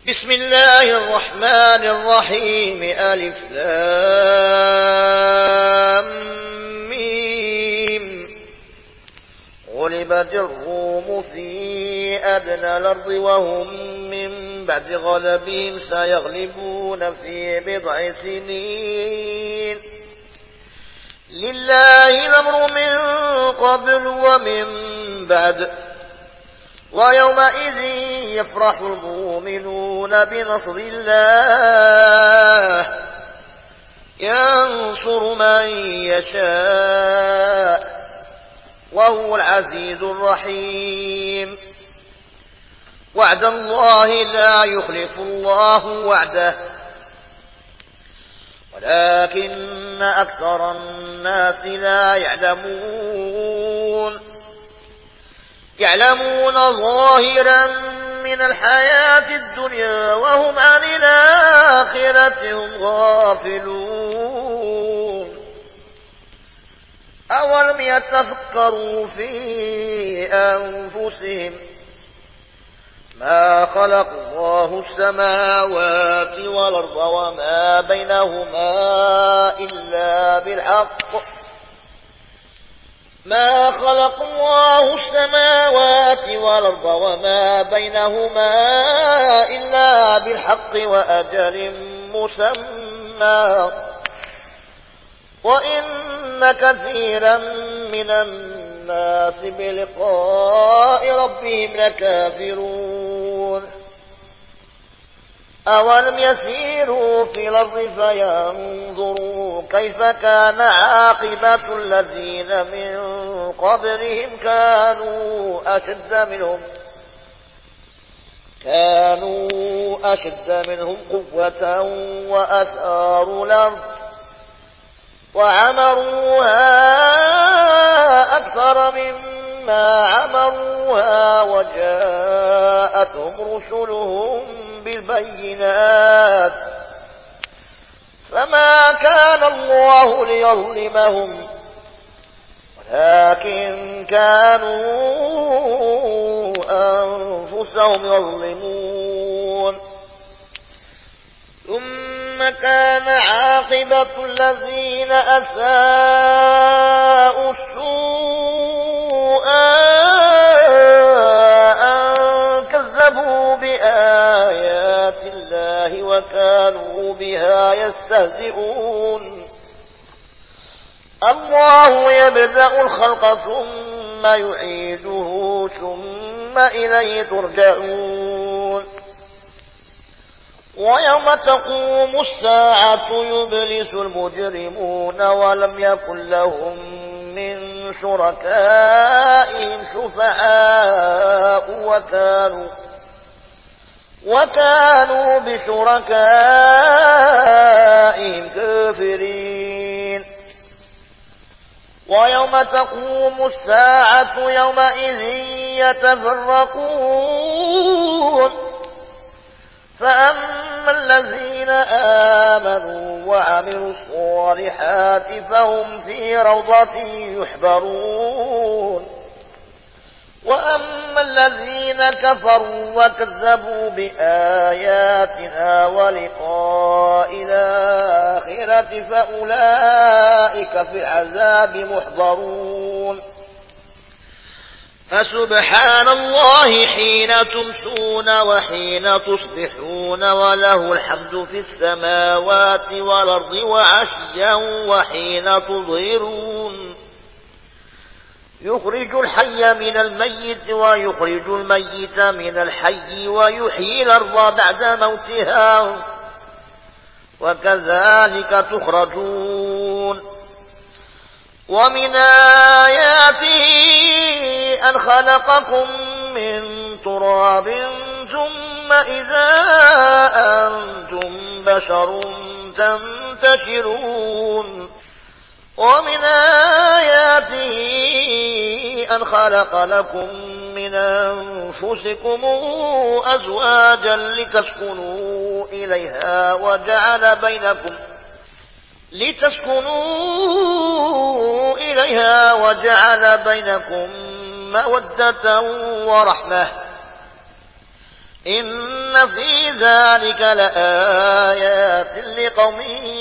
بسم الله الرحمن الرحيم. ألف لام ميم. غلبت الروم في أدنى الأرض وهم من بعد غلبهم سيغلبون في بضع سنين. لله الأمر من قبل ومن بعد، ويومئذ يفرح المؤمنون بنصر الله ينصر من يشاء وهو العزيز الرحيم. وعد الله لا يخلف الله وعده ولكن أكثر الناس لا يعلمون ظاهرا من الحياة الدنيا وهم عن الآخرة هم غافلون. أولم يتفكروا في أنفسهم ما خلق الله السماوات والأرض وما بينهما إلا بالحق ما خلق الله السماوات والأرض وما بينهما إلا بالحق وأجل مسمى وإن كثيرا من الناس بلقاء ربهم لكافرون. أولم يسيروا في الأرض فينظروا كيف كان عاقبة الذين من قبلهم كانوا أشد منهم قوة وأثاروا الأرض وعمروها أكثر مما عمروها وجاءتهم رسلهم بالبينات فما كان الله ليظلمهم ولكن كانوا أنفسهم يظلمون. ثم كان عاقبة الذين أساءوا السوء أن كذبوا بآيات الله وكانوا بها يستهزئون. الله يبدأ الخلق ثم يعيده ثم إليه ترجعون. ويوم تقوم الساعة يبلس المجرمون ولم يكن لهم من شركائهم شفعاء وكانوا بشركائهم كافرين. ويوم تقوم الساعة يومئذ يتفرقون فأما الذين آمنوا وعملوا الصالحات فهم في روضة يحبرون. وأما الذين كفروا وكذبوا بآياتنا ولقاء الآخرة فأولئك في العذاب محضرون. فسبحان الله حين تمسون وحين تصبحون وله الحمد في السماوات والأرض وعشيا وحين تظهرون. يخرج الحي من الميت ويخرج الميت من الحي ويحيي الأرض بعد موتها وكذلك تخرجون. ومن آياته أن خلقكم من تراب ثم إذا أنتم بشر تنتشرون. ومن آياته أن خلق لكم من أنفسكم أزواجا لتسكنوا إليها وجعل بينكم مودة ورحمة إن في ذلك لآيات لقوم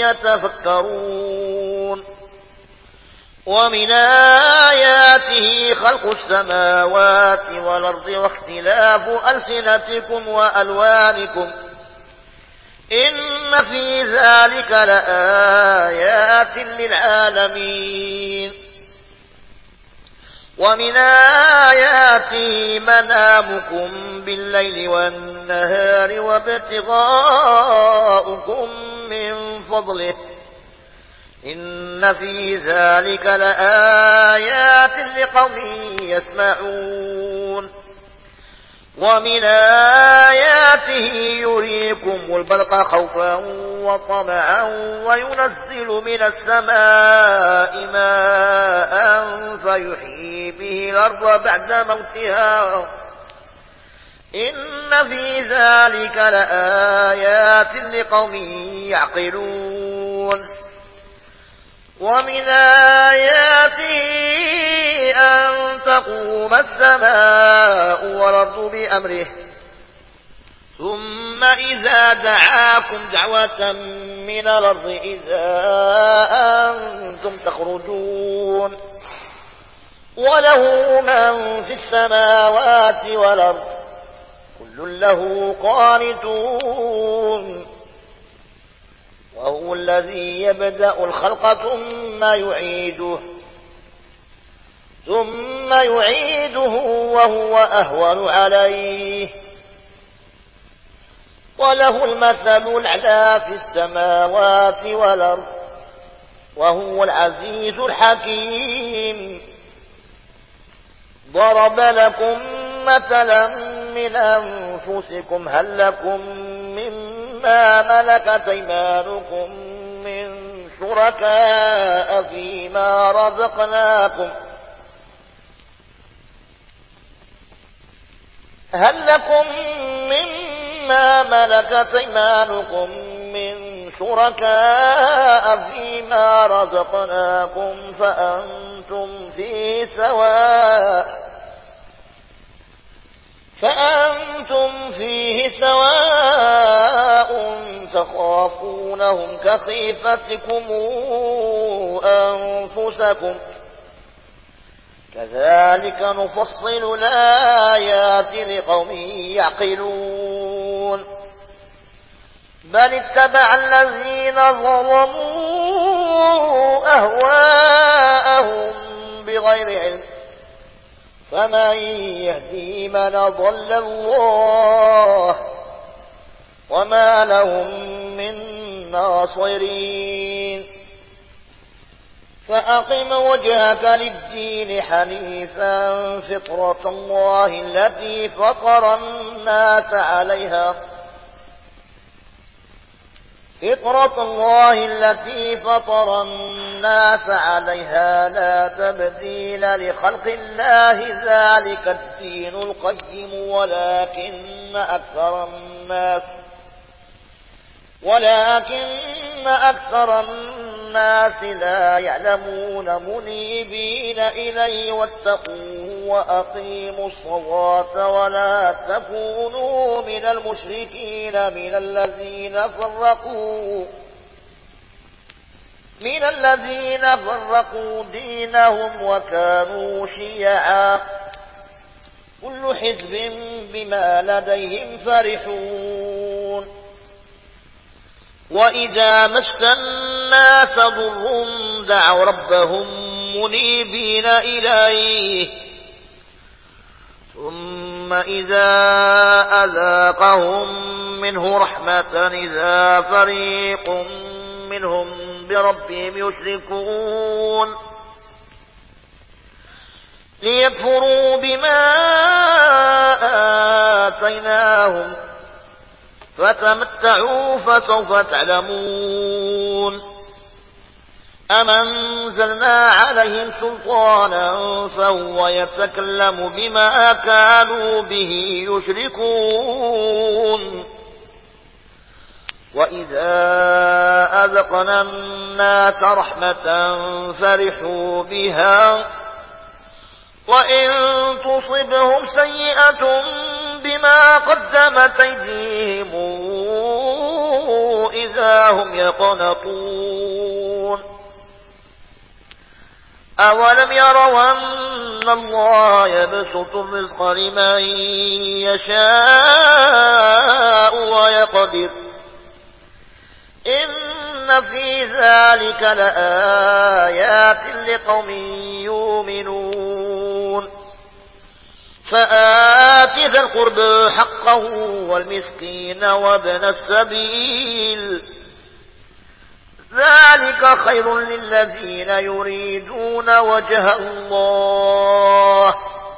يتفكرون. ومن آياته خلق السماوات والأرض واختلاف ألسنتكم وألوانكم إن في ذلك لآيات للعالمين. ومن آياته منامكم بالليل والنهار وابتغاؤكم من فضله إن في ذلك لآيات لقوم يسمعون. ومن آياته يريكم البرق خوفا وطمعا وينزل من السماء ماء فيحيي به الأرض بعد موتها إن في ذلك لآيات لقوم يعقلون. ومن آياته أن تقوم السماء والأرض بأمره ثم إذا دعاكم دعوة من الأرض إذا أنتم تخرجون. وله من في السماوات والأرض كل له قانتون. وهو الذي يبدأ الخلق ثم يعيده وهو أهون عليه. وله المثل الأعلى في السماوات والأرض وهو العزيز الحكيم. ضرب لكم مثلا من أنفسكم هل لكم مما ملكت أيمانكم من شركاء فيما رزقناكم فأنتم فيه سواء تخافونهم كخيفتكم أنفسكم كذلك نفصل الآيات لقوم يعقلون. بل اتبع الذين ظلموا أهواءهم بغير علم فمن يهدي من ضل الله وما لهم من ناصرين. فأقم وجهك للدين حنيفا فطرة الله التي فطر الناس عليها لا تبديل لخلق الله ذلك الدين القيم ولكن أكثر الناس لا يعلمون منيبين إليه واتقوه وأقيموا الصلاة ولا تكونوا من المشركين من الذين فرقوا دينهم وكانوا شيعا كل حزب بما لديهم فرحون. وإذا مس الناس ضر دعوا ربهم منيبين إليه ثم إذا أذاقهم منه رحمة إذا فريق منهم بربهم يشركون ليكفروا بما آتيناهم فتمتعوا فسوف تعلمون. أم أنزلنا عليهم سلطانا فهو يتكلم بما كانوا به يشركون. وإذا أذقنا الناس رحمة فرحوا بها وإن تصبهم سيئة بما قدمت أيديهم إذا هم يقنطون أولم يروا أن الله يبسط الرزق لمن يشاء ويقدر إن في ذلك لآيات لقوم يؤمنون فآت ذا القربى حقه والمسكين وابن السبيل ذلك خير للذين يريدون وجه الله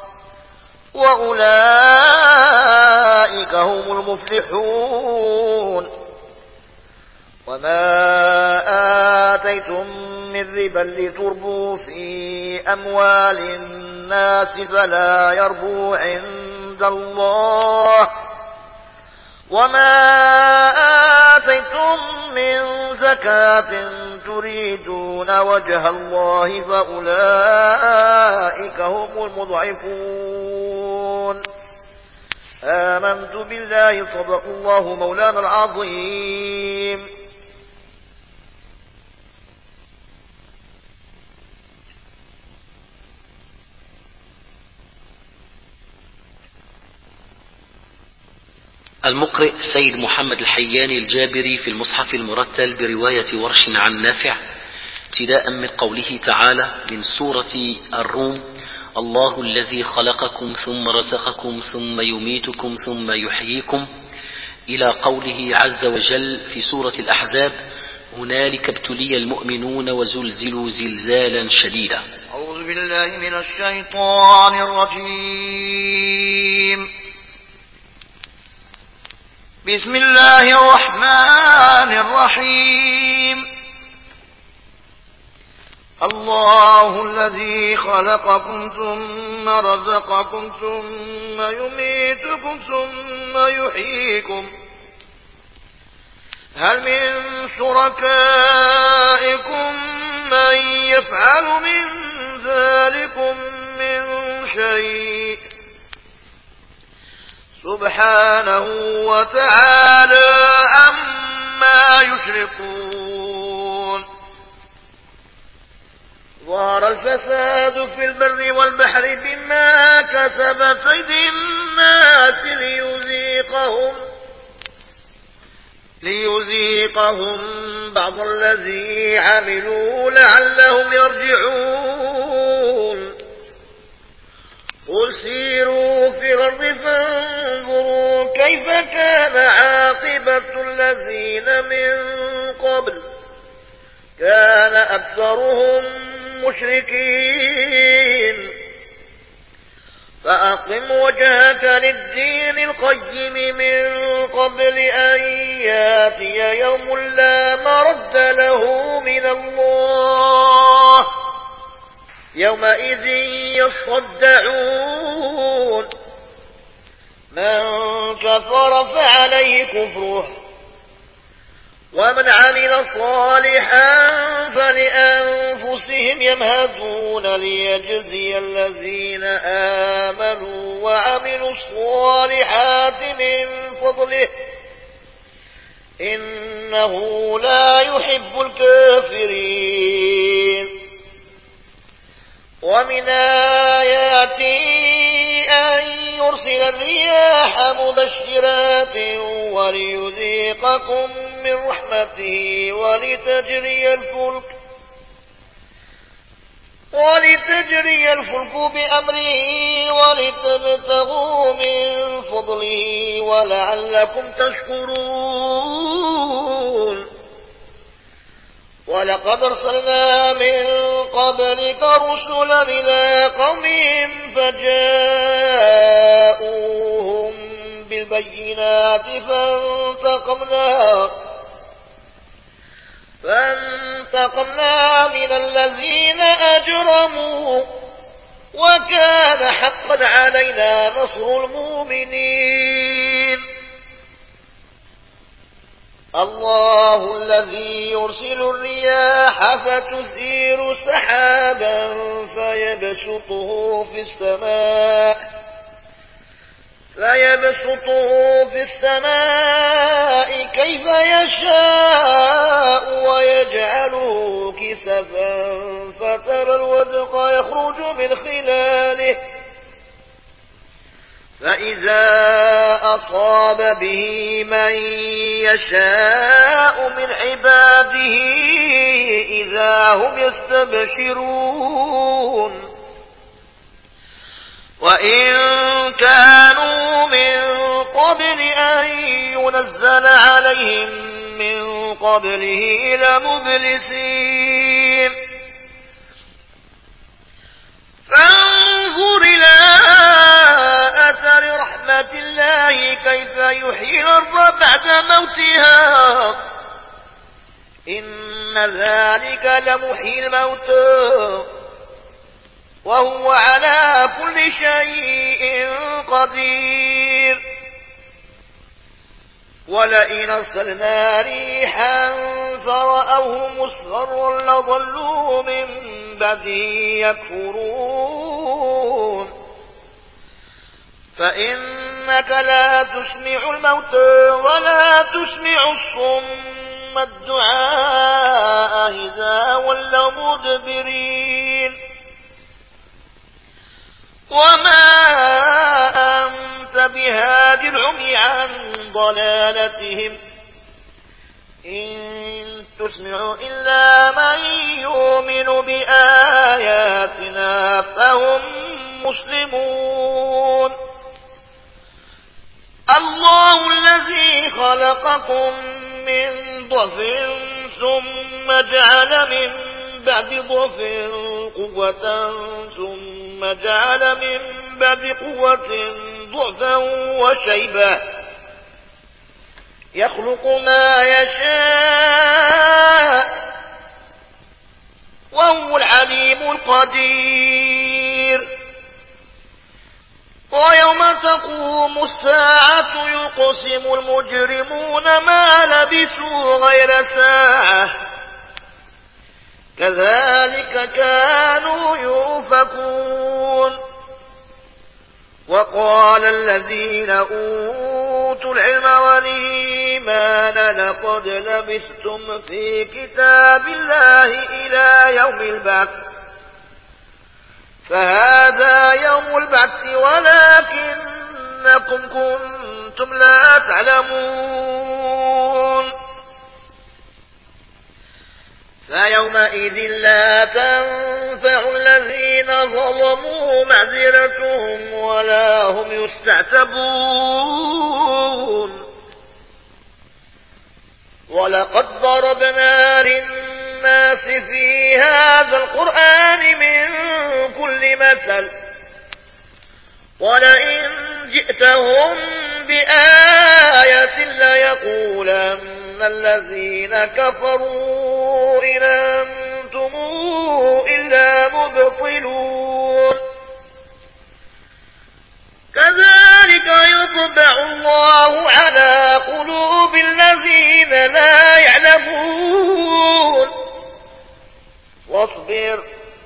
وأولئك هم المفلحون وما آتيتم من ربا لتربوا في أموال الناس فلا يربو عند الله وما آتيتم من زكاة تريدون وجه الله فأولئك هم المضعفون آمنت بالله صدق الله مولانا العظيم. المقرئ سيد محمد الحياني الجابري في المصحف المرتل برواية ورش عن نافع ابتداء من قوله تعالى من سورة الروم الله الذي خلقكم ثم رزقكم ثم يميتكم ثم يحييكم إلى قوله عز وجل في سورة الأحزاب هنالك ابتلي المؤمنون وزلزلوا زلزالا شديدا. أعوذ بالله من الشيطان الرجيم. بسم الله الرحمن الرحيم. الله الذي خلقكم ثم رزقكم ثم يميتكم ثم يحييكم هل من شركائكم من يفعل من ذلكم من شيء سبحانه وتعالى عما يشركون. ظهر الفساد في البر والبحر بما كسبت أيدي الناس ليذيقهم بعض الذي عملوا لعلهم يرجعون. قل سيروا في الأرض فانظروا كيف كان عاقبة الذين من قبل كان أكثرهم مشركين فأقم وجهك للدين القيم من قبل أن ياتي يوم لا مرد له من الله يومئذ يصدعون. من كفر فعليه كفره ومن عمل صالحا فلأنفسهم يمهدون ليجزي الذين آمنوا وعملوا الصالحات من فضله إنه لا يحب الكافرين. ومن آياته أن يرسل الرياح مبشرات وليذيقكم من رحمته ولتجري الفلك بأمره ولتبتغوا من فضله ولعلكم تشكرون. ولقد أرسلنا من قبلك رسلا إلى قومهم فجاءوهم بالبينات فانتقمنا من الذين أجرموا وكان حقا علينا نصر المؤمنين. الله الذي يرسل الرياح فتثير سحابا فيبسطه في السماء فيبسطه في السماء كيف يشاء ويجعله كسفا فترى الودق يخرج من خلاله فإذا أصاب به من يشاء من عباده إذا هم يستبشرون وإن كانوا من قبل أن ينزل عليهم من قبله لمبلسين فانظر إلى أثر رحمة الله كيف يحيي الأرض بعد موتها إن ذلك لمحيي الموتى وهو على كل شيء قدير ولئن أرسلنا ريحا فرأوه مصفرا لظلوا من بعده يكفرون فإنك لا تسمع الموتى ولا تسمع الصم الدعاء إذا ولوا مدبرين وما أنت بهاد العمي عن ضلالتهم إن تسمع إلا من يؤمن بآياتنا فهم مسلمون الله الذي خلقكم من ضعف ثم جعل من بعد ضعف قوة ثم جعل من بعد قوة ضعفا وشيبا يخلق ما يشاء وهو العليم القدير ويوم تقوم الساعة يقسم المجرمون ما لبثوا غير ساعة كذلك كانوا يؤفكون وقال الذين أوتوا العلم والإيمان لقد لبثتم في كتاب الله إلى يوم البعث فهذا يوم البعث ولكنكم كنتم لا تعلمون فيومئذ لا تنفع الذين ظلموا معذرتهم ولا هم يستعتبون ولقد ضربنا للناس في هذا القرآن من كل مثل ولئن جئتهم بآية ليقولن الذين كفروا إن أنتم إلا مبطلون كذلك يطبع الله على قلوب الذين لا يعلمون واصبر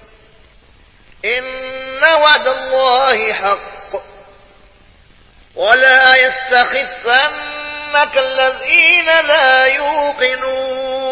إن وعد الله حق ولا يستخفنك الذين لا يوقنون